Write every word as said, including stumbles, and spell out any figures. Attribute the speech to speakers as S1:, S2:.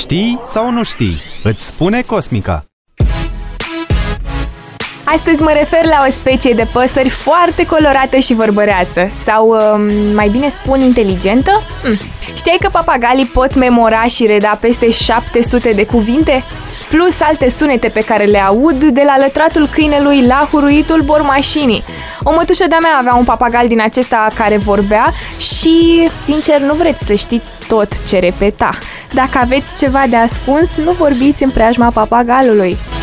S1: Știi sau nu știi? Îți spune Cosmica.
S2: Astăzi mă refer la o specie de păsări foarte colorată și vorbăreață. Sau, mai bine spun, inteligentă? Hm. Știai că papagalii pot memora și reda peste șapte sute de cuvinte? Plus alte sunete pe care le aud, de la lătratul câinelui la huruitul bormașinii. O mătușă de-a mea avea un papagal din acesta care vorbea și, sincer, nu vreți să știți tot ce repeta. Dacă aveți ceva de ascuns, nu vorbiți în preajma papagalului.